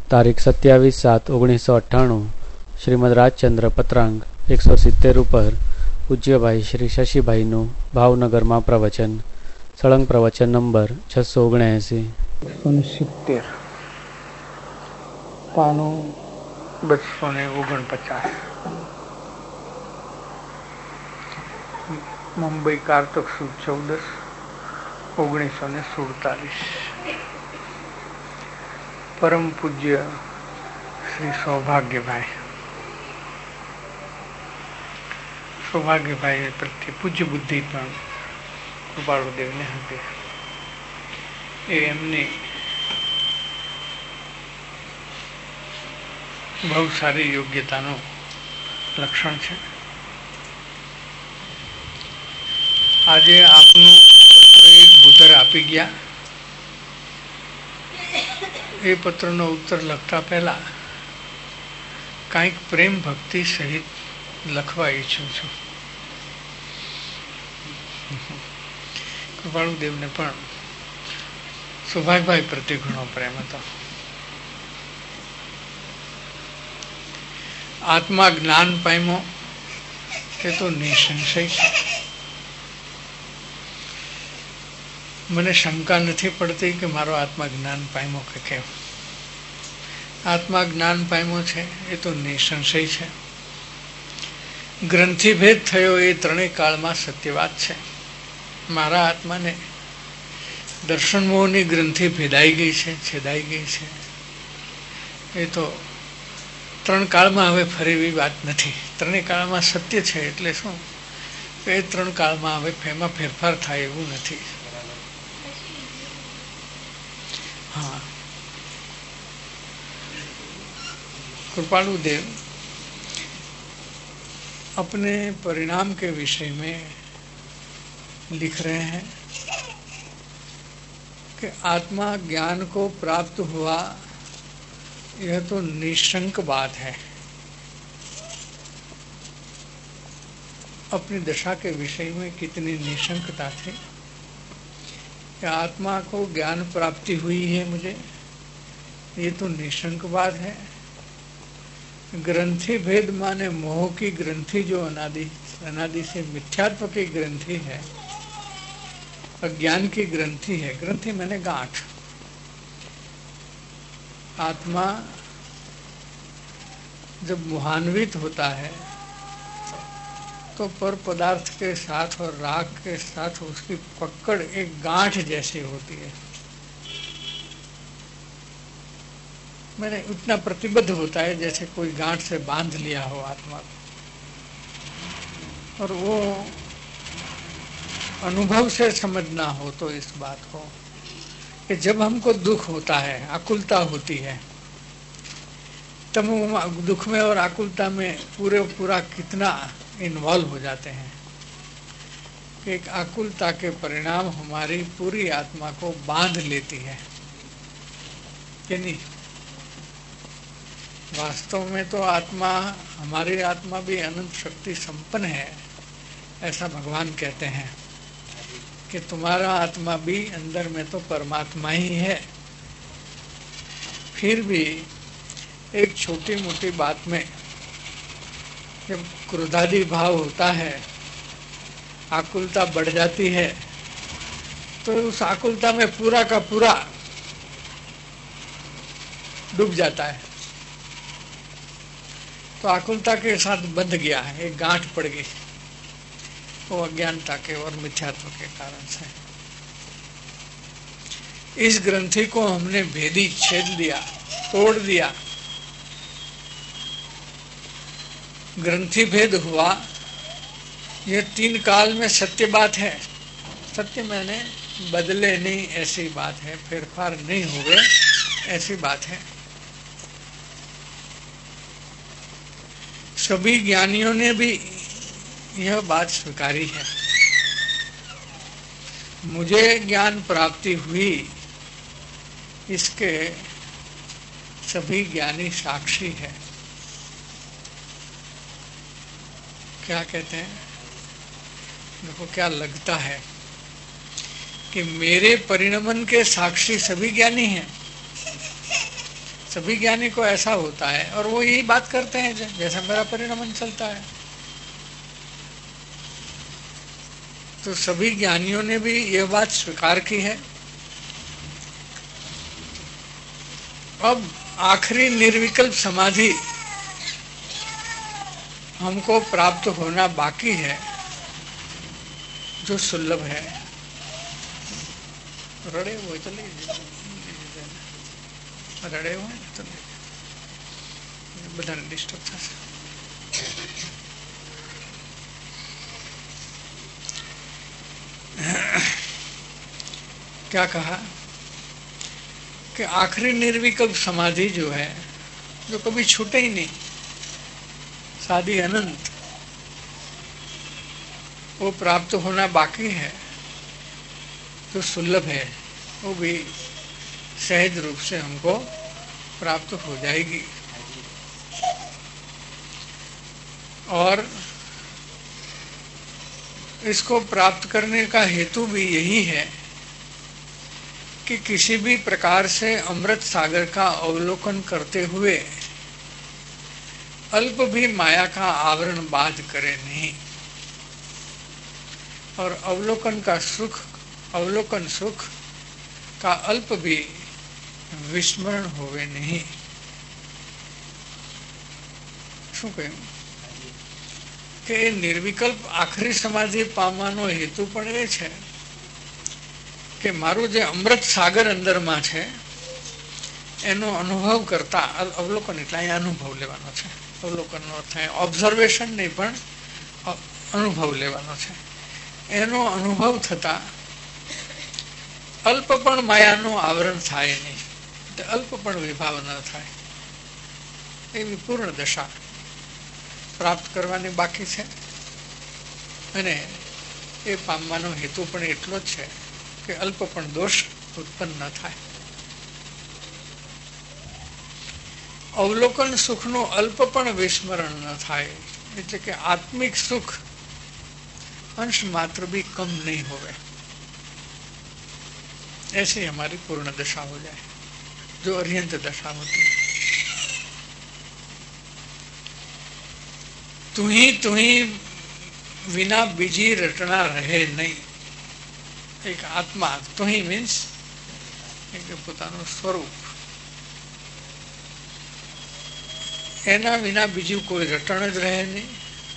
તારીખ 27/7/1998 શ્રીમદ રાજચંદ્ર પત્રાંગ 170 ઉપર પૂજ્યભાઈ શ્રી શશીભાઈનું ભાવનગરમાં પ્રવચન. સળંગ પ્રવચન નંબર 679. 170 પાનું 249. મુંબઈ કારતક સુદ 14/1947. પરમ પૂજ્ય શ્રી સૌભાગ્યભાઈ પ્રત્યે પૂજ્ય બુદ્ધિ પણ કૃપાળુદેવને હતી. એ એમની બહુ સારી યોગ્યતાનું લક્ષણ છે. આજે આપનું પત્ર એક ભૂધર આપી ગયા. એ પત્રનો ઉત્તર લખતા પહેલા કાંઈક પ્રેમ ભક્તિ સહિત લખવા ઈચ્છું છું. કૃપાળુદેવને પણ સૌભાગ્યભાઈ પ્રત્યે ઘણો પ્રેમ હતો. આત્મા જ્ઞાન પામ્યો એ તો નિસંશય છે. મને શંકા નથી પડતી કે મારો આત્મા જ્ઞાન પામ્યો કે કેમ. આત્મા જ્ઞાન પામ્યો છે એ તો નિસંશય છે. ગ્રંથિભેદ થયો એ ત્રણેય કાળમાં સત્ય વાત છે. મારા આત્માને દર્શન મોહની ગ્રંથિ ભેદાઈ ગઈ છે, છેદાઈ ગઈ છે. એ તો ત્રણ કાળમાં હવે ફરી એવી વાત નથી. ત્રણેય કાળમાં સત્ય છે એટલે શું, એ ત્રણ કાળમાં હવે એમાં ફેરફાર થાય એવું નથી. हाँ, कृपालुदेव अपने परिणाम के विषय में लिख रहे हैं कि आत्मा ज्ञान को प्राप्त हुआ यह तो निशंक बात है. अपनी दशा के विषय में कितनी निशंकता थी. आत्मा को ज्ञान प्राप्ति हुई है मुझे, ये तो निशंक बात है. ग्रंथि भेद माने मोह की ग्रंथि जो अनादि से मिथ्यात्व की ग्रंथि है, अज्ञान की ग्रंथि है. ग्रंथि माने गांठ. आत्मा जब मोहान्वित होता है तो पर पदार्थ के साथ और राग के साथ उसकी पकड़ एक गांठ जैसी होती है. मैंने उतना प्रतिबद्ध होता है जैसे कोई गांठ से बांध लिया हो आत्मा को. और वो अनुभव से समझना हो तो इस बात को कि जब हमको दुख होता है, आकुलता होती है, तब दुख में और आकुलता में पूरा कितना इन्वॉल्व हो जाते हैं कि एक आकुलता के परिणाम हमारी पूरी आत्मा को बांध लेती है कि नहीं. वास्तव में तो आत्मा, हमारी आत्मा भी अनंत शक्ति संपन्न है. ऐसा भगवान कहते हैं कि तुम्हारा आत्मा भी अंदर में तो परमात्मा ही है. फिर भी एक छोटी मोटी बात में जब क्रोधादि भाव होता है, आकुलता बढ़ जाती है, तो उस आकुलता में पूरा का पूरा डूब जाता है. तो आकुलता के साथ बंध गया है, एक गांठ पड़ गई. वो अज्ञानता के और मिथ्यात्व के कारण से. इस ग्रंथि को हमने भेदी, छेद दिया, तोड़ दिया. ग्रंथि भेद हुआ, ये तीन काल में सत्य बात है. सत्य मैंने बदले नहीं ऐसी बात है, फेरफार नहीं हुए ऐसी बात है. सभी ज्ञानियों ने भी यह बात स्वीकारी है. मुझे ज्ञान प्राप्ति हुई, इसके सभी ज्ञानी साक्षी है. क्या कहते हैं, देखो क्या लगता है कि मेरे परिणमन के साक्षी सभी ज्ञानी हैं. सभी ज्ञानी को ऐसा होता है और वो यही बात करते हैं जैसा मेरा परिणमन चलता है। तो सभी ज्ञानियों ने भी यह बात स्वीकार की है। अब आखिरी निर्विकल्प समाधि हमको प्राप्त होना बाकी है, जो सुलभ है। रड़े हुए तो ले रड़े हुए तो बधाने डिस्टर्ब थશે। क्या कहा कि आखिरी निर्विकल्प समाधि जो है, जो कभी छूटे ही नहीं, साधी अनंत, वो प्राप्त होना बाकी है, जो सुलभ है, वो भी सहज रूप से हमको प्राप्त हो जाएगी। और इसको प्राप्त करने का हेतु भी यही है कि किसी भी प्रकार से अमृत सागर का अवलोकन करते हुए अल्प भी माया का आवरण बाध करे नहीं, और अवलोकन सुख का अल्प भी विस्मरण होवे नहीं। શું કહ્યું કે નિર્વિકલ્પ આખરી સમાધિ પામવાનો હેતુ પણ એ છે કે મારું જે અમૃત સાગર અંદરમાં છે એનો અનુભવ કરતા, અવલોકન એટલે અહીંયા અનુભવ લેવાનો છે, અવલોકનનો અર્થ ઓબ્ઝર્વેશન નહીં પણ અનુભવ લેવાનો છે। એનો અનુભવ થતા અલ્પ પણ માયાનું આવરણ થાય નહીં, અલ્પ પણ વિભાવ ન થાય, એવી પૂર્ણ દશા પ્રાપ્ત કરવાની બાકી છે। અને એ પામવાનો હેતુ પણ એટલો જ છે કે અલ્પ પણ દોષ ઉત્પન્ન ન થાય। અવલોકન સુખનું અલ્પ પણ વિસ્મરણ ન થાય, એટલે કે આત્મિક સુખ अंश मात्र भी कम नहीं होवे, ऐसी हमारी पूर्ण दशा हो जाए, जो अर्यंत दशा होती है। तू ही विना बीजी रटना रहे नहीं। एक आत्मा तू ही मीन्स एक પોતાનું સ્વરૂપ, એના વિના બીજું કોઈ રટણ જ રહે નહીં।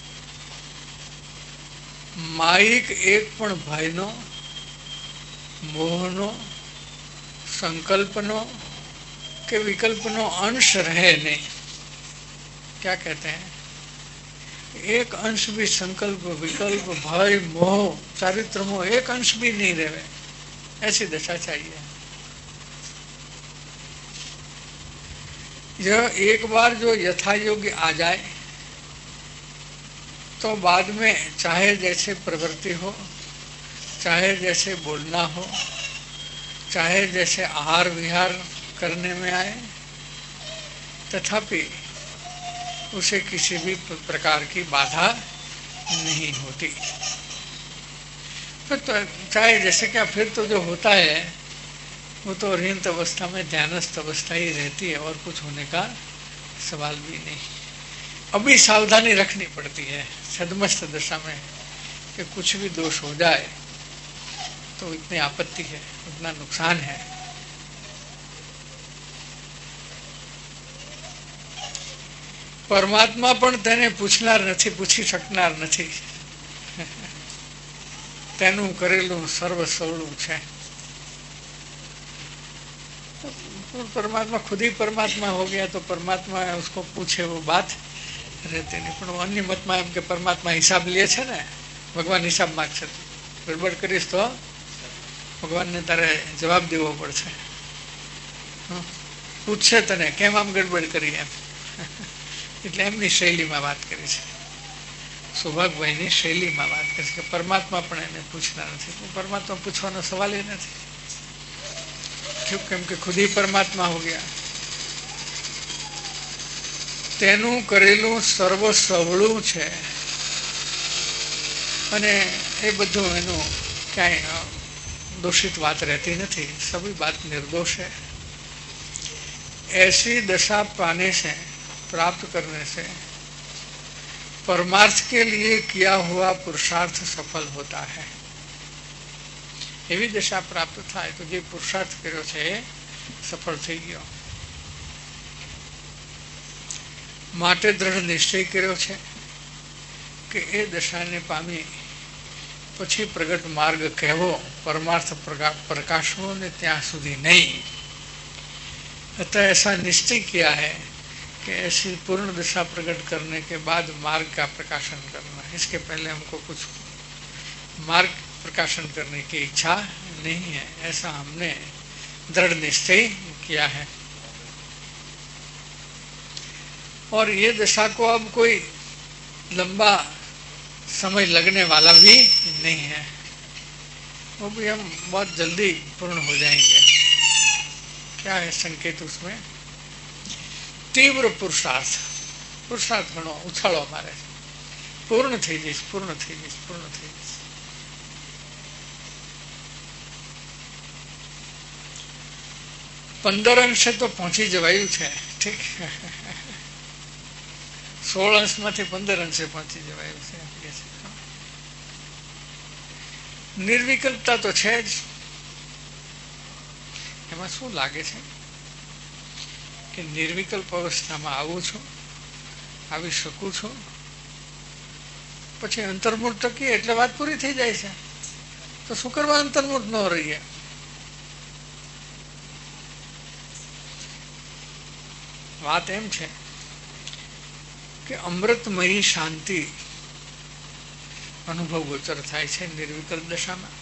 માયિક એક પણ ભયનો, મોહનો, संकल्पनो के विकल्पनो अंश रहे नहीं। क्या कहते हैं, एक अंश भी संकल्प, विकल्प, भय, मोह, चारित्र मोह एक अंश भी नहीं रहे, ऐसी दशा चाहिए। यह एक बार जो यथा योग्य आ जाए तो बाद में चाहे जैसे प्रवृत्ति हो, चाहे जैसे बोलना हो, चाहे जैसे आहार विहार करने में आए, तथापि उसे किसी भी प्रकार की बाधा नहीं होती। फिर तो चाहे जैसे क्या, फिर तो जो होता है वो तो अर्यंत अवस्था में ध्यानस्थ अवस्था ही रहती है, और कुछ होने का सवाल भी नहीं। अभी सावधानी रखनी पड़ती है छद्मस्थ दशा में कि कुछ भी दोष हो जाए तो इतनी आपत्ति है, उतना नुकसान है। परमात्मा पण तेने पूछनार नहीं, पूछी सकनार नहीं। तेनु करेलू सर्व सवलू है। परमात्मा खुद ही परमात्मा हो गया तो परमात्मा उसको पूछे वो बात रहती नहीं। पण अन्य मत में एम के परमात्मा हिसाब लिए छे ने, भगवान हिसाब मांगछे, गड़बड़ करीश तो भगवान ने तारे जवाब देवो पड़शे। पूछे तने केम आम गड़बड़ करी एम, એટલે એમની શૈલીમાં વાત કરી છે, સૌભાગભાઈની શૈલીમાં વાત કરી છે કે પરમાત્મા પણ એને પૂછના નથી। પરમાત્મા પૂછવાનો સવાલ એ નથી, क्यों? કેમ કે ખુદ ही પરમાત્મા हो गया। તેનું કરેલું સર્વ સવળું છે અને એ બધું એનું ક્યાંય દોષિત વાત રહેતી નથી, સभी बात निर्दोष है। ऐसी दशा पाने से, प्राप्त करने से परमार्थ के लिए किया हुआ पुरुषार्थ सफल होता है। एवी दशा प्राप्त थाय तो जे पुरुषार्थ कर्यो छे सफल थई गयो। માટે દ્રઢ નિશ્ચય કર્યો છે કે એ દશાને પામી પછી પ્રગટ માર્ગ કહેવો, परमार्थ प्रकाशवो ने ત્યાં સુધી नहीं। अतः ऐसा निश्चय किया है कि ऐसी पूर्ण दशा प्रकट करने के बाद मार्ग का प्रकाशन करना। इसके पहले हमको कुछ मार्ग प्रकाशन करने की इच्छा नहीं है, ऐसा हमने दृढ़ निश्चय किया है। और ये दशा को अब कोई लंबा समय लगने वाला भी नहीं है, वो भी हम बहुत जल्दी पूर्ण हो जाएंगे। क्या है संकेत उसमें? तीव्र पुरुषार्थ, पुरुषार्थ घणो उछाळो मारे, पूर्ण थई जईश, पूर्ण थई जईश, पूर्ण थई जईश। पंदर अंशे तो पहुंची जवायु है, ठीक। 16 अंश मांथी 15 अंशे पहुंची जवायु है। निर्विकल्पता तो है ज। एमां शुं लागे छे कि निर्विकल्प अवस्थामां आવું છું, આવી શકું છું, પછી અંતર્મુખ ટકીએ એટલે વાત પૂરી થઈ જાય છે। તો શું કરવા અંતર્મુખ ન રહીએ? વાત એમ છે કે અમૃતમયી શાંતિ અનુભવ ગોચર થાય છે નિર્વિકલ્પ દશામાં,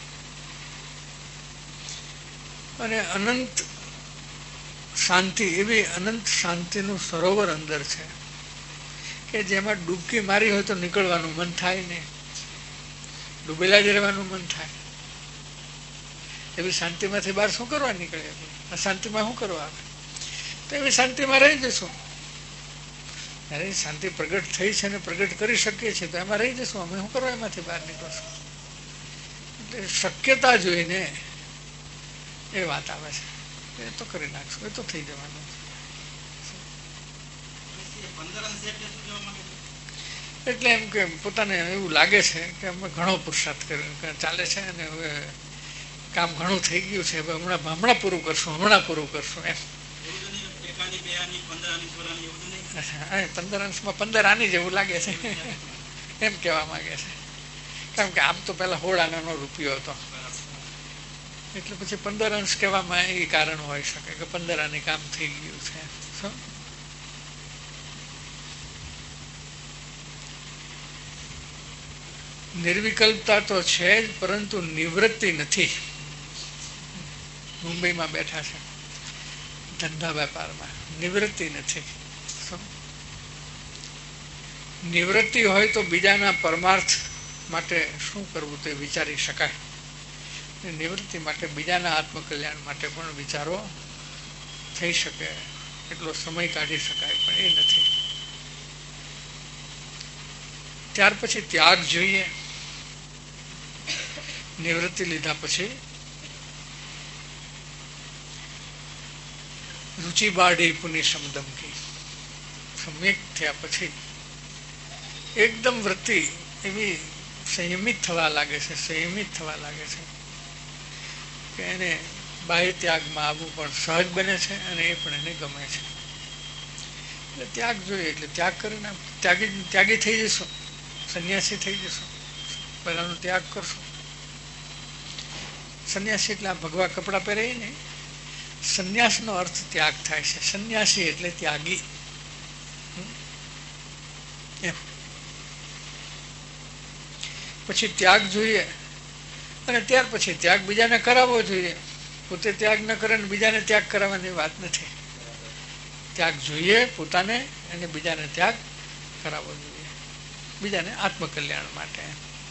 અને અનંત શાંતિ, એવી અનંત શાંતિનું સરોવર અંદર છે કે જેમાં ડૂબકી મારી હોય તો નીકળવાનું મન થાય નહીં, ડૂબેલા જ રહેવાનું મન થાય। એવી શાંતિમાંથી બહાર શું કરવા નીકળે? અશાંતિમાં શું કરવા આવે? તો એવી શાંતિમાં રહી જશું। ત્યારે શાંતિ પ્રગટ થઈ છે ને પ્રગટ કરી શકીએ છીએ તો એમાં રહી જશું। અમે શું કરવા એમાંથી બહાર નીકળશું? એટલે શક્યતા જોઈને એ વાત આવે છે, એ તો કરી નાખશું, એ તો થઈ જવાનું। એટલે એમ કે પોતાને એવું લાગે છે કે અમે ઘણો પુરુષાર્થ ચાલે છે અને હવે કામ ઘણું થઈ ગયું છે, હવે હમણાં પૂરું કરશું, હમણાં પૂરું કરશું એમ। 15 અંશમાં 15 આની જેવું લાગે છે એમ કહેવા માંગે છે। કારણ કે આમ તો પેલા 16 આનાનો રૂપિયો હતો, એટલે પછી 15 અંશ કહેવામાં એ કારણ હોઈ શકે કે 15 આની કામ થઈ ગયું છે। નિર્વિકલ્પતા તો છે જ, પરંતુ નિવૃત્તિ નથી। મુંબઈમાં બેઠા છે ધંધા વેપારમાં, નિવૃત્તિ નથી। નિવૃત્તિ હોય તો બીજાના પરમાર્થ માટે શું કરવું તે વિચારી શકાય, નિવૃત્તિ માટે બીજાના આત્મકલ્યાણ માટે પણ વિચારો થઈ શકે, એટલો સમય કાઢી શકાય, પણ એ નથી। ત્યાર પછી ત્યાગ જોઈએ। નિવૃત્તિ લીધા પછી રુચિ બાળી પુનિ સમદમકી, સમ્યક થયા પછી એકદમ વૃત્તિ એવી સંયમિત થવા લાગે છે, સંયમિત થવા લાગે છે કે એને બાહ્ય ત્યાગમાં આવવું પણ સહજ બને છે અને એ પણ એને ગમે છે। એટલે ત્યાગ જોઈએ, એટલે ત્યાગ કરીને ત્યાગી થઈ જશું, સંન્યાસી થઈ જશું, પહેલાનો ત્યાગ કરશું। સંન્યાસી એટલે આ ભગવા કપડાં પહેરે ને, સંન્યાસનો અર્થ ત્યાગ થાય છે। સંન્યાસી એટલે ત્યાગી એમ। પછી ત્યાગ જોઈએ અને ત્યાર પછી ત્યાગ બીજાને કરાવવો જોઈએ। પોતે ત્યાગ ન કરે ને બીજાને ત્યાગ કરાવવાની વાત નથી। ત્યાગ જોઈએ પોતાને અને બીજાને ત્યાગ કરાવવો જોઈએ, બીજાને આત્મકલ્યાણ માટે।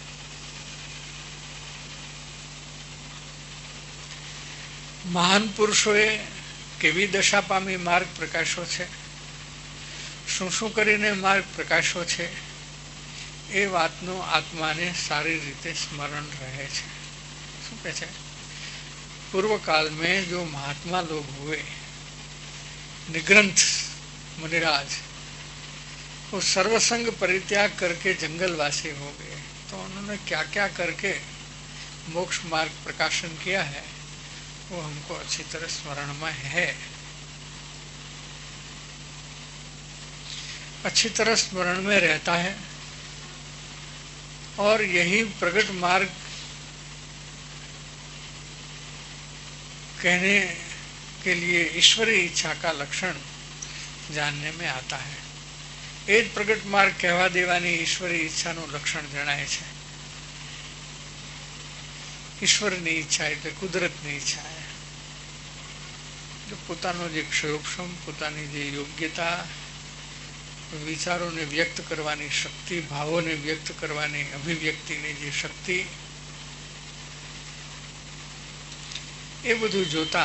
મહાન પુરુષોએ કેવી દશા પામી માર્ગ પ્રકાશો છે, શું શું કરીને માર્ગ પ્રકાશો છે, એ વાતનું આત્માને સારી રીતે સ્મરણ રહે છે। શું કહે છે? पूर्व काल में जो महात्मा लोग हुए निग्रंथ मुनिराज, वो सर्वसंग परित्याग करके जंगलवासी हो गए। तो उन्होंने क्या क्या करके मोक्ष मार्ग प्रकाशन किया है वो हमको अच्छी तरह स्मरण में है, अच्छी तरह स्मरण में रहता है। और यही प्रगट मार्ग कहने के लिए ईश्वरीय इच्छा का लक्षण जानने में आता है। એ જ પ્રગટ માર્ગ કહેવા દેવાની ઈશ્વરી ઈચ્છાનું લક્ષણ જણાય છે। ઈશ્વરની ઈચ્છા એટલે કુદરતની ઈચ્છા है। પોતાનો જે ક્ષયોક્ષમ, પોતાની જે યોગ્યતા, વિચારોને વ્યક્ત કરવાની શક્તિ, ભાવોને વ્યક્ત કરવાની અભિવ્યક્તિની જે શક્તિ, એ બધું જોતા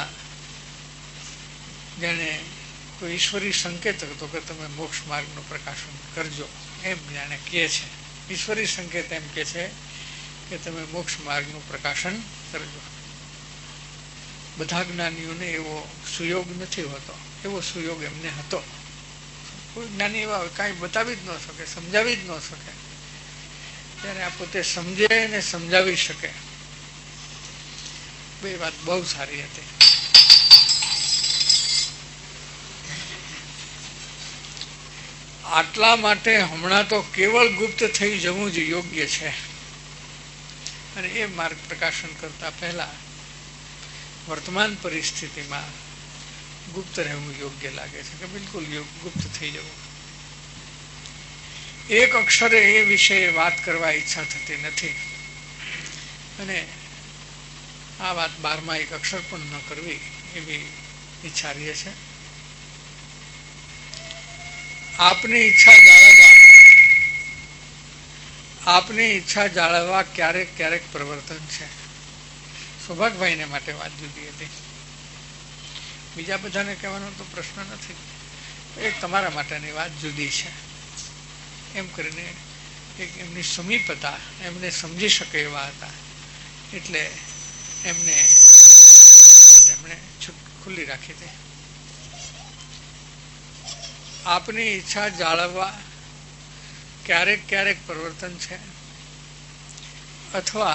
જાણે કોઈ ઈશ્વરી સંકેત હતો કે તમે મોક્ષ માર્ગનું પ્રકાશન કરજો, એમ જાણે કહે છે। ઈશ્વરી સંકેત એમ કે છે કે તમે મોક્ષ માર્ગનું પ્રકાશન કરજો। બધા જ્ઞાનીઓને એવો સુયોગ નથી હોતો, એવો સુયોગ એમને હતો। કોઈ જ્ઞાની એવા કાંઈ બતાવી જ ન શકે, સમજાવી જ ન શકે, ત્યારે આ પોતે સમજે ને સમજાવી શકે, બે વાત બહુ સારી હતી। આટલા માટે હમણાં તો કેવળ ગુપ્ત થઈ જવું જ યોગ્ય છે। અને એ માર્ગ પ્રકાશન કરતા પહેલા વર્તમાન પરિસ્થિતિમાં ગુપ્ત રહેવું યોગ્ય લાગે છે કે બિલકુલ ગુપ્ત થઈ જવું। એક અક્ષરે એ વિશે વાત કરવા ઈચ્છા થતી નથી, અને આ વાત 12માં એક અક્ષર પણ ન કરવી એવી ઈચ્છા રહે છે। આપની ઈચ્છા જાળવવા ક્યારેક ક્યારેક પ્રવર્તન છે। સૌભાગભાઈને માટે વાત જુદી હતી, બીજા બધાને કહેવાનો તો પ્રશ્ન નથી, એક તમારા માટેની વાત જુદી છે। એમ કરીને એક એમની સમીપતા, એમને સમજી શકે એવા હતા, એટલે એમણે છૂટ ખુલ્લી રાખી હતી। આપની ઈચ્છા જાળવવા ક્યારેક ક્યારેક પ્રવર્તન છે, અથવા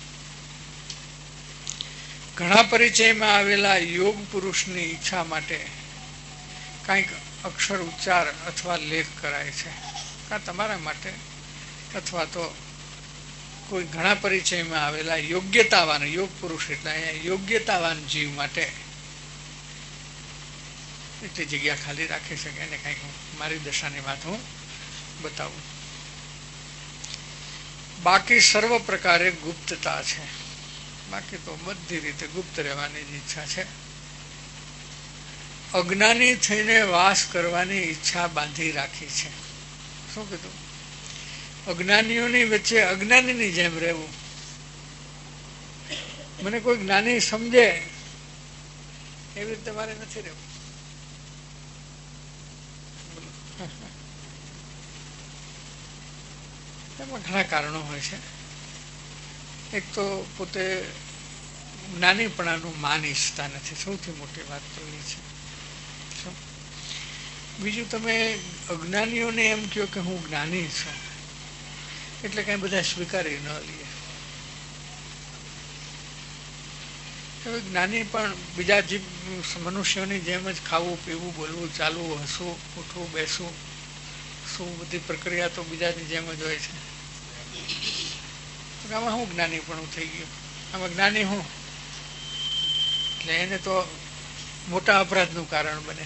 ઘણા પરિચયમાં આવેલા યોગ પુરુષની ઈચ્છા માટે કંઈક અક્ષર ઉચ્ચાર અથવા લેખ કરાય છે, કાં તમારા માટે અથવા તો કોઈ ઘણા પરિચયમાં આવેલા યોગ્યતાવાન, યોગ પુરુષ એટલે અહીંયા યોગ્યતાવાન જીવ માટે એટલી જગ્યા ખાલી રાખી શકે, એને કંઈક મારી દશાની વાત હું બતાવું। બાકી સર્વ પ્રકારે ગુપ્તતા છે, બાકી તો બધી રીતે ગુપ્ત રહેવાની જ ઈચ્છા છે। અજ્ઞાની થઈને વાસ કરવાની ઈચ્છા બાંધી રાખી છે। શું કીધું? અજ્ઞાનીઓની વચ્ચે અજ્ઞાનીની જેમ રહેવું। મને કોઈ જ્ઞાની સમજે એવી રીતે મારે નથી રહેવું। એમાં ઘણા કારણો હોય છે। એક તો પોતે જ્ઞાનીપણાનું માન ઈચ્છતા નથી, સૌથી મોટી વાત તો એ છે। બીજું, તમે અજ્ઞાનીઓને એમ કહો કે હું જ્ઞાની છું એટલે કઈ બધા સ્વીકારી ન લે। હવે જ્ઞાની પણ બીજા જીવ મનુષ્યોની જેમ જ ખાવું, પીવું, બોલવું, ચાલવું, હસવું, ઉઠવું, બેસવું, શું બધી પ્રક્રિયા તો બીજાની જેમ જ હોય છે। આમાં શું જ્ઞાનીપણું થઈ ગયું? આમાં જ્ઞાની હું એટલે એને તો મોટા અપરાધનું કારણ બને।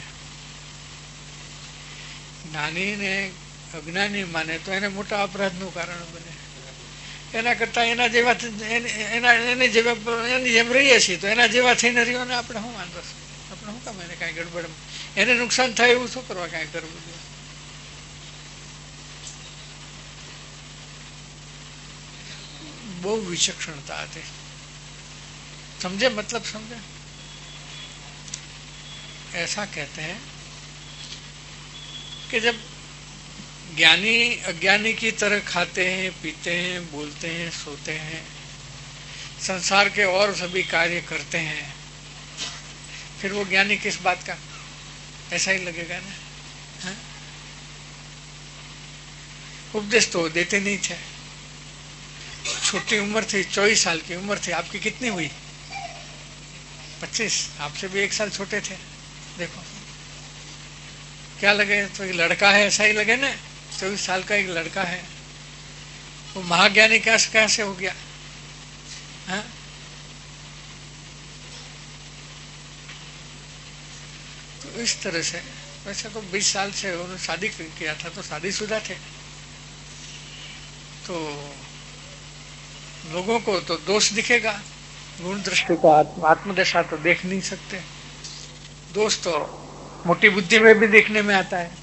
જ્ઞાનીને અજ્ઞાની માને તો એને મોટા અપરાધનું કારણ બને। એના કરતા એના જેવા એની જેમ રહીએ છીએ તો એના જેવા થઈને રહ્યો ને આપણે શું વાંધો છે? આપણે શું કામ એને કાંઈ ગડબડ, એને નુકસાન થાય એવું શું કરવા કાંઈ કરવું જોઈએ? બહુ વિચક્ષણતા હતી। समझे मतलब समझे? ऐसा कहते हैं कि जब ज्ञानी अज्ञानी की तरह खाते हैं, पीते हैं, बोलते हैं, सोते हैं, संसार के और सभी कार्य करते हैं, फिर वो ज्ञानी किस बात का? ऐसा ही लगेगा ना। हाँ? उपदेश तो देते नहीं थे। छोटी उम्र थी, 24 साल की उम्र थी। आपकी कितनी हुई? 25। आपसे भी 1 साल छोटे थे। देखो क्या लगे, तो एक लड़का है ऐसा ही लगे ना। 24 साल का एक लड़का है, वो महाज्ञानी कैसे हो गया? हाँ? तो इस तरह से, वैसे तो 20 साल से उन्होंने शादी किया था, तो शादीशुदा थे। तो लोगों को तो दोष दिखेगा, गुण दृष्टि का आत्मदशा तो देख नहीं सकते। दोष तो मोटी बुद्धि में भी देखने में आता है।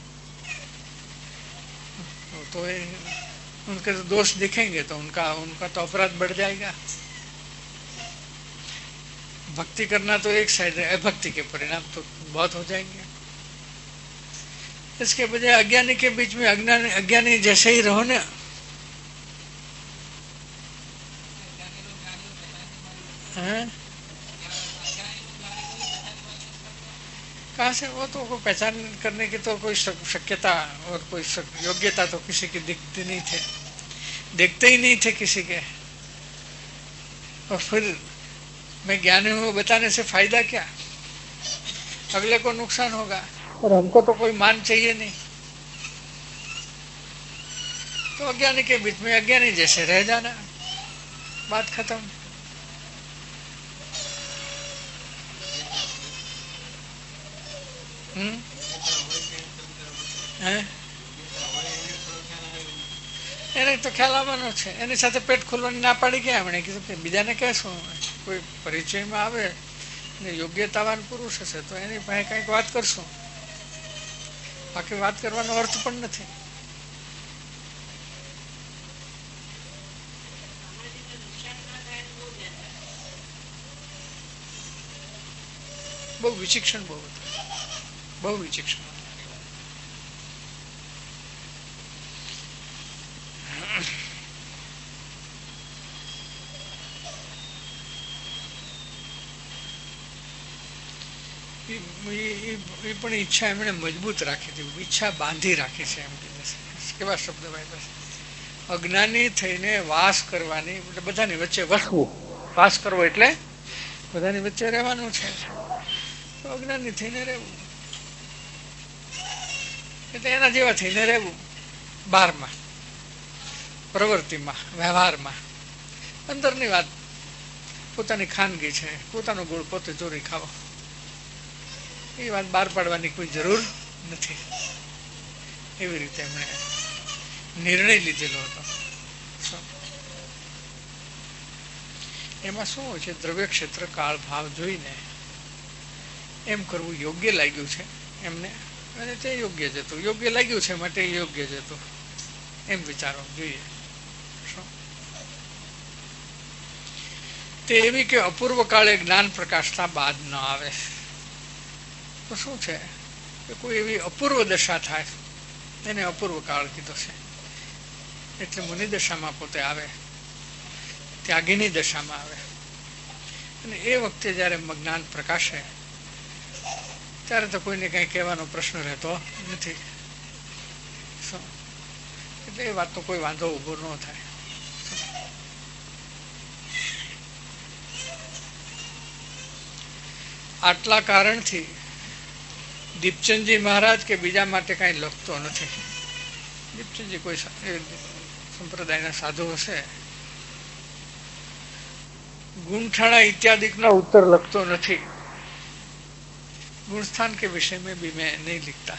तो उनके तो दोष दिखेंगे तो उनका तो अपराध बढ़ जाएगा। भक्ति करना तो एक साइड है, अभक्ति के परिणाम तो बहुत हो जाएंगे। इसके बजाय अज्ञानी के बीच में अज्ञानी जैसे ही रहो ना। कहाँ से? वो तो पहचान करने की तो कोई शक्यता और कोई योग्यता तो किसी की दिखती नहीं थे, देखते ही नहीं थे किसी के। और फिर मैं ज्ञानी हूँ बताने से फायदा क्या? अगले को नुकसान होगा और हमको तो कोई मान चाहिए नहीं। तो अज्ञानी के बीच में अज्ञानी जैसे रह जाना, बात खत्म। એને તો ખ્યાલ આવવાનો છે, એની સાથે પેટ ખોલવાની ના પાડી ગયા એમણે કીધું કે બીજાને કહેશું, કોઈ પરિચયમાં આવે ને યોગ્યતાવાન પુરુષ હશે તો એની પાસે કંઈક વાત કરશું, બાકી વાત કરવાનો અર્થ પણ નથી. બહુ વિચિક્ષણ, બહુ વિચિક્ષણ. એ પણ ઈચ્છા એમણે મજબૂત રાખી હતી, ઈચ્છા બાંધી રાખી છે એમ કીધે છે. કેવા શબ્દ વાપરે? અજ્ઞાની થઈને વાસ કરવાની, એટલે બધાની વચ્ચે વસવું. વાસ કરવો એટલે બધાની વચ્ચે રહેવાનું છે, તો અજ્ઞાની થઈને રહેવું એટલે એના જેવા થઈને રહેવું. બહારમાં, પ્રવૃત્તિમાં, વ્યવહારમાં. અંદરની વાત પોતાની ખાનગી છે, પોતાનો ગોળ પોતે ચોરી ખાવો, એ વાત બહાર પાડવાની કોઈ જરૂર નથી. એવી રીતે એમણે નિર્ણય લીધેલો હતો. એમાં શું છે, દ્રવ્ય ક્ષેત્ર કાળ ભાવ જોઈને એમ કરવું યોગ્ય લાગ્યું છે એમને, અને તે યોગ્ય જ હતું. યોગ્ય લાગ્યું છે માટે યોગ્ય જ હતું એમ વિચારવું જોઈએ. તે એવી કે અપૂર્વ કાળે જ્ઞાન પ્રકાશતા બાદ ન આવે. તો શું છે કે કોઈ એવી અપૂર્વ દશા થાય એને અપૂર્વ કાળ કીધો છે. એટલે મુનિ દશામાં પોતે આવે, ત્યાગીની દશામાં આવે, અને એ વખતે જયારે જ્ઞાન પ્રકાશે ત્યારે તો કોઈને કઈ કહેવાનો પ્રશ્ન રહેતો નથી. એટલે એ વાતનો કોઈ વાંધો ઉભો ન થાય. આટલા કારણથી દીપચંદજી મહારાજ કે બીજા માટે કઈ લખતો નથી. દીપચંદજી કોઈ સંપ્રદાયના સાધુ હશે, गुणठाणा इत्यादि का उत्तर लगता नहीं. गुणस्थान के विषय में भी मैं नहीं लिखता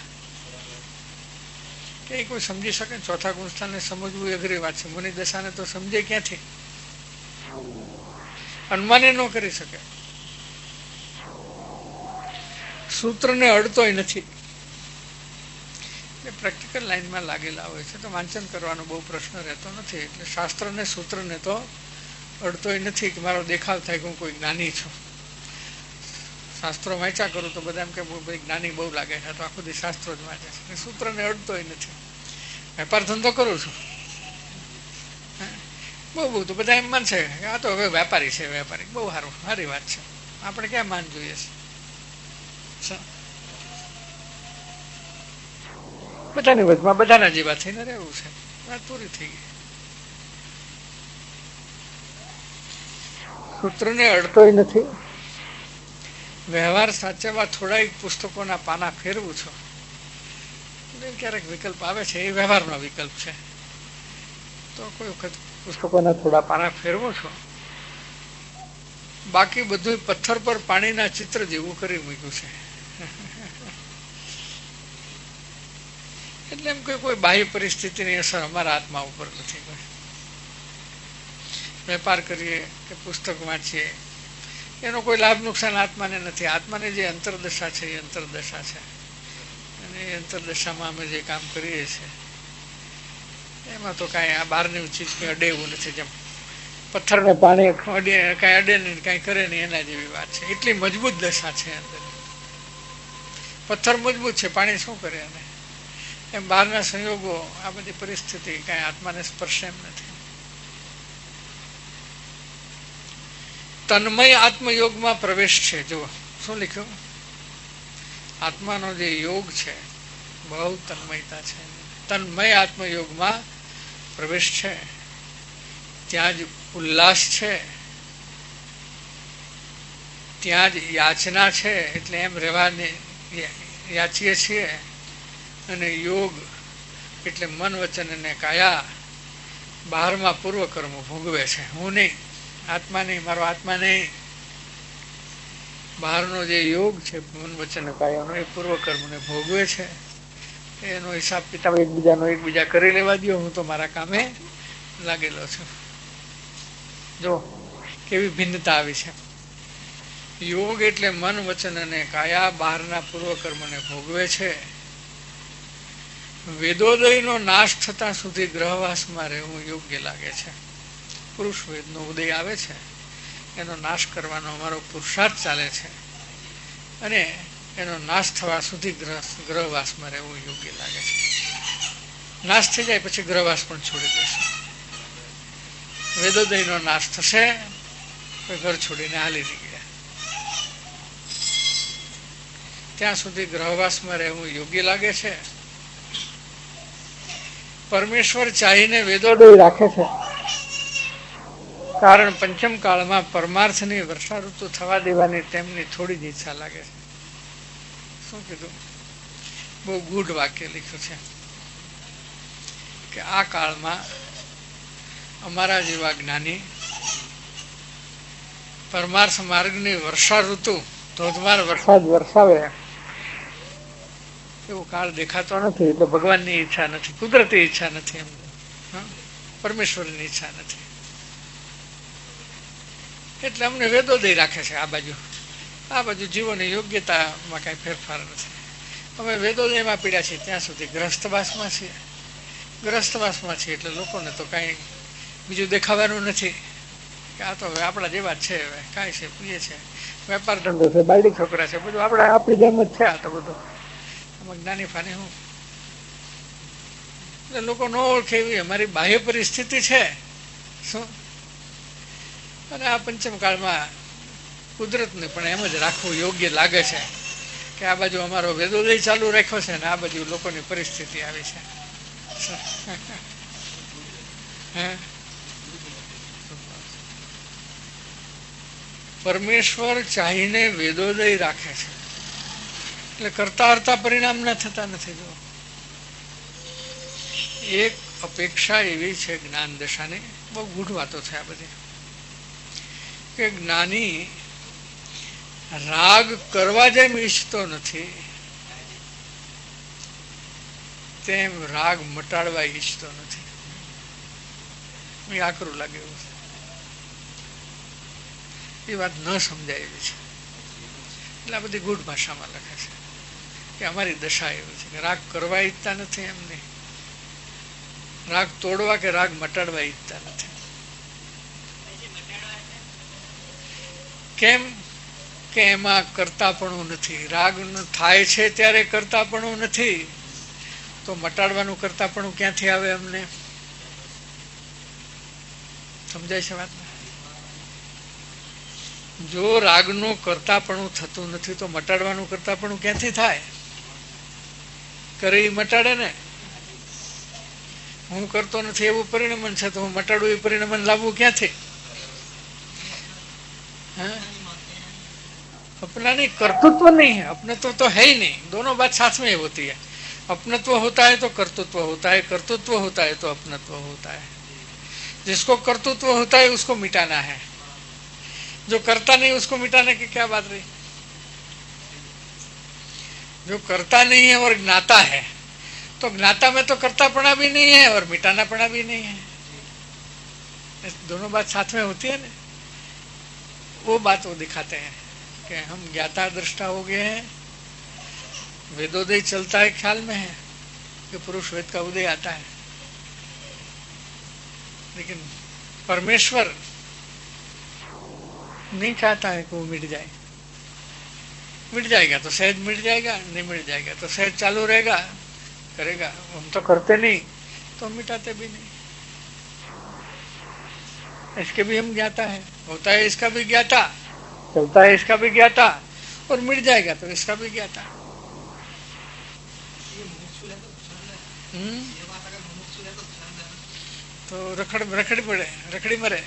कि कोई समझी सके. चौथा गुणस्थान ने समझવું अघरी बात है. मुनि दशा ने तो समझे क्या थी, अनुमाने न करी सके. सूत्र ने अड़तो नहीं. प्रेक्टिकल लाइन में लागेला होय छे तो वांचन करवानो बहु प्रश्न रहतो नहीं. એટલે શાસ્ત્ર ने सूत्र ने तो અડતો નથી કે મારો દેખાવ થાય કે હું કોઈ જ્ઞાની છું. શાસ્ત્રો વાંચ્યા કરું તો બધા એમ કે ભાઈ જ્ઞાની બહુ લાગે છે, તો આખો દી શાસ્ત્રો જ વાંચે છે. સૂત્રને અડતો નથી. વેપાર ધંધો કરું છું, બહુ તો બધા એમ માનશે કે આ તો હવે વેપારી છે. વેપારી બહુ સારી વાત છે, આપણે ક્યાં માન જોઈએ છે. બધાની વચમાં બધાના જેવા થઈને રહેવું છે, વાત પૂરી થઈ ગઈ. સૂત્રને અડતોય નથી. વ્યવહાર સાચવવા થોડા પુસ્તકોના પાના ફેરવું છું. ક્યારેક વિકલ્પ આવે છે, એ વ્યવહારનો વિકલ્પ છે. તો કોઈ વખત પુસ્તકોના થોડા પાના ફેરવું છું. બાકી બધું પથ્થર પર પાણીના ચિત્ર જેવું કરી મૂક્યું છે. એટલે એમ કે કોઈ બાહ્ય પરિસ્થિતિની અસર અમારા આત્મા ઉપર નથી. વેપાર કરીએ કે પુસ્તક વાંચીએ એનો કોઈ લાભ નુકસાન આત્માને નથી. આત્માને જે અંતરદશા છે એ અંતરદશા છે, અને એ અંતરદશામાં અમે જે કામ કરીએ છીએ એમાં તો કાંઈ આ બહારની ચીજ અડે એવું નથી. જેમ પથ્થરને પાણી કાંઈ અડે નહીં, કાંઈ કરે નહીં, એના જેવી વાત છે. એટલી મજબૂત દશા છે અંદર. પથ્થર મજબૂત છે, પાણી શું કરે એને? એમ બહારના સંયોગો, આ બધી પરિસ્થિતિ કાંઈ આત્માને સ્પર્શે એમ નથી. તન્મય આત્મયોગમાં પ્રવેશ છે. જુઓ શું લખ્યું, આત્માનો જે યોગ છે બહુ તન્મયતા છે. તન્મય આત્મયોગમાં પ્રવેશ છે, ત્યાં જ ઉલ્લાસ છે, ત્યાં જ યાચના છે. એટલે એમ રહેવાને યાચીએ છીએ. અને યોગ એટલે મન વચન અને કાયા બહારમાં પૂર્વકર્મ ભોગવે છે. હું નહીં, આત્મા નહીં, મારો આત્મા નહીં. બહારનો જે યોગ છે મન વચન કાયાનો, એ પૂર્વકર્મને ભોગવે છે. એનો હિસાબ કિતાબ એકબીજા કરી લેવા દો. હું તો મારા કામે લાગેલો છું. જો કેવી ભિન્નતા આવી છે. યોગ એટલે મન વચન અને કાયા બહારના પૂર્વકર્મને ભોગવે છે. વેદોદયનો નાશ થતા સુધી ગ્રહવાસમાં રહેવું યોગ્ય લાગે છે. પુરુષ વેદનો ઉદય આવે છે, એનો નાશ કરવાનો અમારો પુરુષાર્થ ચાલે છે, અને એનો નાશ થવા સુધી ગ્રહવાસમાં રહેવું યોગ્ય લાગે છે. નાશ થઈ જાય પછી ગ્રહવાસ પણ છોડી દેશે. વેદોદયનો નાશ થશે, ઘર છોડીને હાલી નીકળ્યા. ત્યાં સુધી ગ્રહવાસમાં રહેવું યોગ્ય લાગે છે. પરમેશ્વર ચાહીને વેદોદય રાખે છે, કારણ પંચમ કાળમાં પરમાર્થની વર્ષા ઋતુ થવા દેવાની તેમની થોડી જ ઈચ્છા લાગે છે. શું કીધું? બહુ ગૂઢ વાક્ય લખ્યું છે કે આ કાળમાં અમારા જેવા જ્ઞાની પરમાર્થ માર્ગની વર્ષા ઋતુ, ધોધમાર વરસાદ વરસાવે એવો કાળ દેખાતો નથી. એટલે ભગવાનની ઈચ્છા નથી, કુદરતી ઈચ્છા નથી, એમ પરમેશ્વરની ઈચ્છા નથી. એટલે અમને વેદોદય રાખે છે. આ બાજુ જીવોની યોગ્યતામાં કાંઈ ફેરફાર નથી. અમે વેદોદયમાં પીડ્યા છીએ, ત્યાં સુધી ગ્રસ્તવાસમાં છીએ. ગ્રસ્તવાસમાં છીએ એટલે લોકોને તો કાંઈ બીજું દેખાવાનું નથી કે આ તો હવે આપણા જેવા જ છે. હવે કાંઈ છે, પીએ છે, વેપાર ધંધો છે, બાયડી છોકરા છે, બધું આપણી જેમ જ છે. આ તો બધું આમાં જ્ઞાની ફાની હું. એટલે લોકો ન ઓળખે એવી અમારી બાહ્ય પરિસ્થિતિ છે. શું? અને આ પંચમ કાળમાં કુદરતને પણ એમ જ રાખવું યોગ્ય લાગે છે કે આ બાજુ અમારો વેદોદય ચાલુ રાખ્યો છે ને આ બાજુ લોકોની પરિસ્થિતિ આવી છે. પરમેશ્વર ચાહીને વેદોદય રાખે છે એટલે કરતા હરતા પરિણામ ન થતા નથી. જો એક અપેક્ષા એવી છે જ્ઞાન દશાની, બહુ ગૂઢ વાતો છે આ બધી, કે જ્ઞાની રાગ કરવા જેમ ઈચ્છતો નથી તેમ રાગ મટાડવા ઈચ્છતો નથી. આકરું લાગે એવું છે. એ વાત ન સમજાય એવી છે. એટલે આ બધી ગૂઢ ભાષામાં લખે છે કે અમારી દશા એવી છે કે રાગ કરવા ઈચ્છતા નથી, એમ નહીં. રાગ તોડવા કે રાગ મટાડવા ઈચ્છતા નથી. કેમ કે એમાં કરતાપણું નથી. રાગ થાય છે ત્યારે કરતાપણું નથી, તો મટાડવાનું કરતાપણું ક્યાંથી આવે? અમને સમજાય છે વાત? જો રાગનું કરતાપણું થતું નથી તો મટાડવાનું કરતાપણું ક્યાંથી થાય? કરે એ મટાડે ને. હું કરતો નથી એવું પરિણમન છે, તો હું મટાડું એ પરિણમન લાવવું ક્યાંથી? अपना नहीं, कर्तृत्व नहीं है, अपनत्व तो है ही नहीं। दोनों बात साथ में होती है। अपनत्व होता है तो कर्तृत्व होता है, कर्तृत्व होता है तो अपनत्व होता है। जिसको कर्तृत्व होता है उसको मिटाना है, जो करता नहीं उसको मिटाने की क्या बात रही? जो करता नहीं है और ज्ञाता है, तो ज्ञाता में तो कर्तापना भी नहीं है और मिटानापना भी नहीं है। दोनों बात साथ में होती है ना, वो बात वो दिखाते हैं कि हम ज्ञाता दृष्टा हो गए हैं। वेदोदय चलता है, ख्याल में है कि पुरुष वेद का उदय आता है, लेकिन परमेश्वर नहीं चाहता है कि वो मिट जाए। मिट जाएगा तो सहज मिट जाएगा, नहीं मिट जाएगा तो सहज चालू रहेगा, करेगा। हम तो करते नहीं तो हम मिटाते भी नहीं। इसके भी हम ज्ञाता है, होता है इसका भी ज्ञाता, चलता है इसका भी ज्ञाता, और मिट जाएगा तो इसका भी ज्ञाता। तो रखड़ी पड़े, रखड़ी मरे।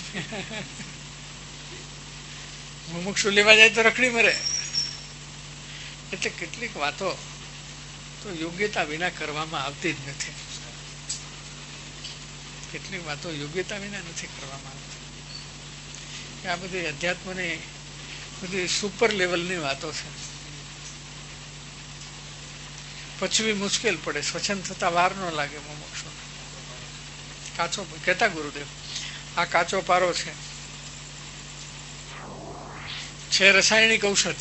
मुमुक्षु लेवा जाए तो रखड़ी मरे। એટલે કેટલીક વાતો તો યોગ્યતા વિના કરવામાં આવતી જ નથી। કેટલીક વાતો યોગ્યતા વિના નથી કરવામાં આવતી। આ બધી અધ્યાત્મની બધી સુપર લેવલની વાતો છે, પચવી મુશ્કેલ પડે, સ્વચ્છંદ થતા વાર ન લાગે મુમુક્ષુ। કાચો કહેતા ગુરુદેવ, આ કાચો પારો છે રાસાયણિક ઔષધ,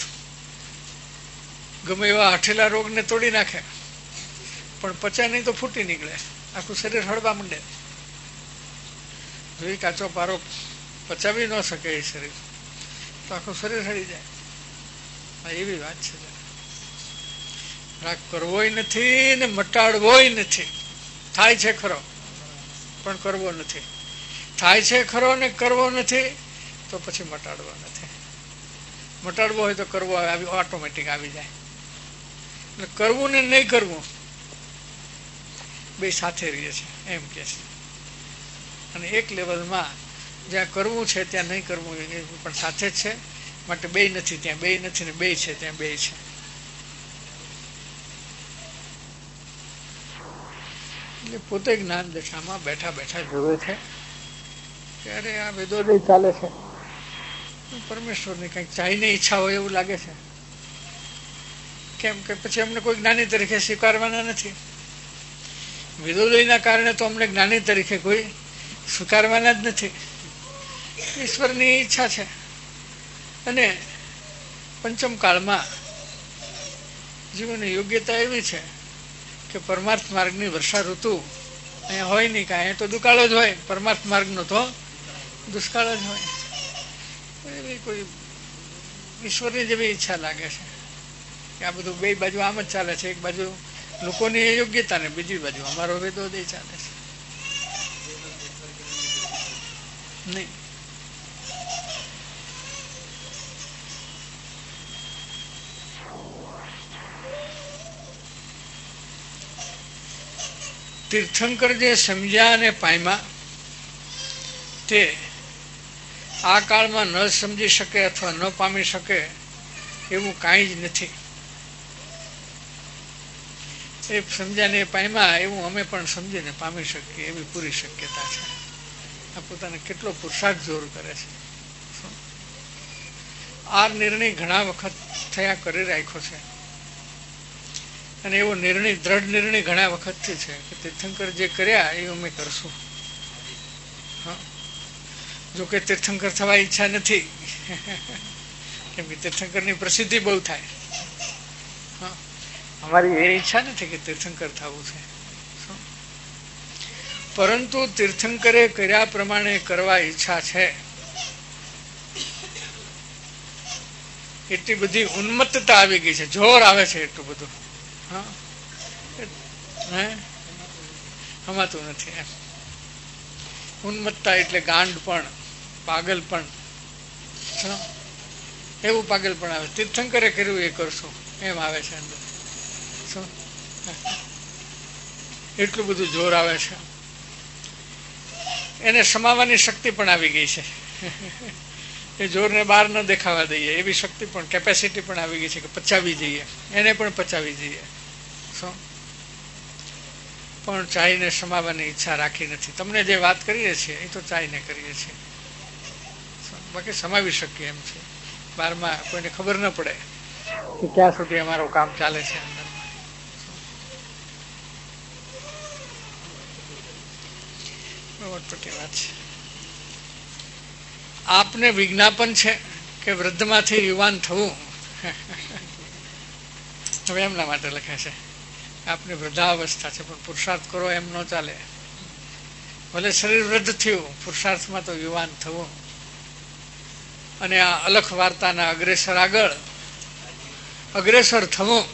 ગમે એવા હઠેલા રોગને તોડી નાખે, પણ પચે નહીં તો ફૂટી નીકળે, આખું શરીર હળવા માંડે। જો એ કાચો પારો પચાવી ન શકે એ શરીર, તો આખું શરીર હળી જાય। એવી વાત છે। રાગ કરવોય નથી ને મટાડવોય નથી। થાય છે ખરો પણ કરવો નથી, થાય છે ખરો ને કરવો નથી, તો પછી મટાડવો નથી। મટાડવો હોય તો કરવો ઓટોમેટિક આવી જાય। એટલે કરવું ને નહીં કરવું બે સાથે રહીએ છે એમ કે છે। અને એક લેવલમાં જ્યાં કરવું છે ત્યાં નહીં કરવું એ પણ સાથે જ છે, માટે બે નથી, ત્યાં બે નથી ને બે છે ત્યાં બે છે। એટલે પોતે જ્ઞાન દશામાં બેઠા બેઠા જોવે છે કે અરે આ વેદોદય ચાલે છે, પરમેશ્વરની કંઈક ચાહીને ઈચ્છા હોય એવું લાગે છે। કેમ કે પછી અમને કોઈ જ્ઞાની તરીકે સ્વીકારવાના નથી। વેદોદયના કારણે તો અમને જ્ઞાની તરીકે કોઈ સ્વીકારવાના જ નથી। ઈશ્વરની ઈચ્છા છે। અને પંચમ કાળમાં જીવનની યોગ્યતા એવી છે કે પરમાર્થ માર્ગની વર્ષા ઋતુ અહીંયા હોય નહીં, કે અહીંયા તો દુકાળો જ હોય, પરમાર્થ માર્ગનો તો દુષ્કાળ જ હોય। એવી કોઈ ઈશ્વરની જેવી ઈચ્છા લાગે છે કે આ બધું બે બાજુ આમ જ ચાલે છે। એક બાજુ લોકોની યોગ્યતા ને બીજી બાજુ અમારો વેદોદય ચાલે છે। નહીં, તીર્થંકર જે સમજ્યા અને પામ્યા તે આ કાળમાં ન સમજી શકે અથવા ન પામી શકે એવું કાંઈ જ નથી। એ સમજ્યાને પામ્યા એવું અમે પણ સમજીને પામી શકીએ એવી પૂરી શક્યતા છે। આ પોતાને કેટલો પુરુષાર્થ જોર કરે છે। આ નિર્ણય ઘણા વખત થયા કરી રાખ્યો છે, અને એવો નિર્ણય, દ્રઢ નિર્ણય ઘણા વખતથી છે કે તીર્થંકર જે કર્યા એ અમે કરશું। જો કે તીર્થંકર થવા ઈચ્છા નથી, કેમ કે તીર્થંકરની પ્રસિદ્ધિ બહુ થાય। અમારી એ ઈચ્છા નથી કે તીર્થંકર થવું છે, પરંતુ તીર્થંકરે કર્યા પ્રમાણે કરવા ઈચ્છા છે। એટલી બધી ઉન્મત્તતા આવી ગઈ છે, જોર આવે છે એટલું બધું, હમાતું નથી એમ। ઉન્મત્તતા એટલે ગાંડ પણ, પાગલ પણ, એવું પાગલ પણ આવે। તીર્થંકરે કર્યું એ કરશું એમ આવે છે અંદર, એટલું બધું જોર આવે છે। એને સમાવવાની શક્તિ પણ આવી ગઈ છે. એ જોરને બહાર ન દેખાવા દઈએ એવી શક્તિ પણ, કેપેસિટી પણ આવી ગઈ છે કે પચાવી જઈએ, એને પણ પચાવી જઈએ. શું પણ ચાઈને સમાવવાની ઈચ્છા રાખી નથી. તમને જે વાત કરીએ છીએ એ તો ચાઈને કરીએ છીએ, બાકી સમાવી શકીએ એમ છે. બહારમાં કોઈને ખબર ન પડે કે ક્યાં સુધી અમારું કામ ચાલે છે અંદરમાં. વાત છે. આપને વિજ્ઞાપન છે કે વૃદ્ધમાંથી યુવાન થવું. હવે એમના માટે લખે છે. આપની વૃદ્ધાવસ્થા છે પણ પુરુષાર્થ કરો એમ ન ચાલે. ભલે શરીર વૃદ્ધ થયું, પુરુષાર્થમાં તો યુવાન થવું. અને આ અલખ વાર્તાના અગ્રેસર થવું.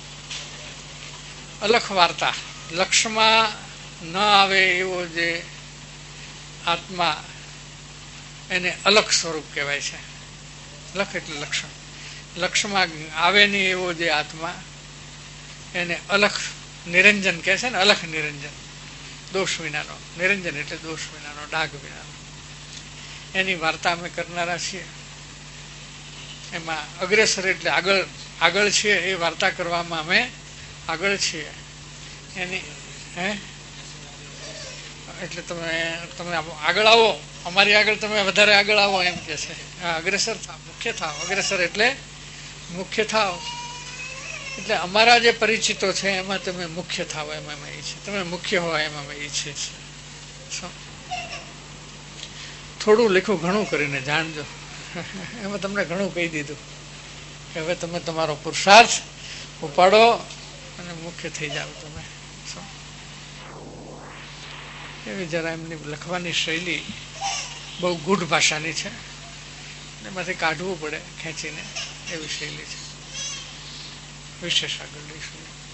અલખ વાર્તા, લક્ષમાં ન આવે એવો જે આત્મા, એને અલખ સ્વરૂપ કહેવાય છે. લખ એટલે લક્ષણ. લક્ષમાં આવે નહીં એવો જે આત્મા, એને અલખ નિરંજન કહે છે ને. અલખ નિરંજન, દોષ વિનાનો. નિરંજન એટલે દોષ વિનાનો, ડાઘ વિનાનો. એની વાર્તા અમે કરનારા છીએ. એમાં અગ્રેસર એટલે આગળ છીએ. એ વાર્તા કરવામાં અમે આગળ છીએ. એની એટલે તમે આગળ આવો, અમારી આગળ તમે વધારે આગળ આવો એમ કે છે. અગ્રેસર થાવ, મુખ્ય થાવ. અગ્રેસર એટલે મુખ્ય થાવ. એટલે અમારા જે પરિચિતો છે એમાં તમે મુખ્ય થાવ એમ અમે ઈચ્છીએ. તમે મુખ્ય હો એમ અમે ઈચ્છીએ છીએ. થોડું લખ્યું, ઘણું કરીને જાણજો. એમાં તમને ઘણું કહી દીધું કે હવે તમે તમારો પુરુષાર્થ ઉપાડો અને મુખ્ય થઈ જાઓ તમે. એવી જરા એમની લખવાની શૈલી બહુ ગૂઢ ભાષાની છે, એમાંથી કાઢવું પડે ખેંચીને, એવી શૈલી છે. વિશેષ આગળ લઈશું.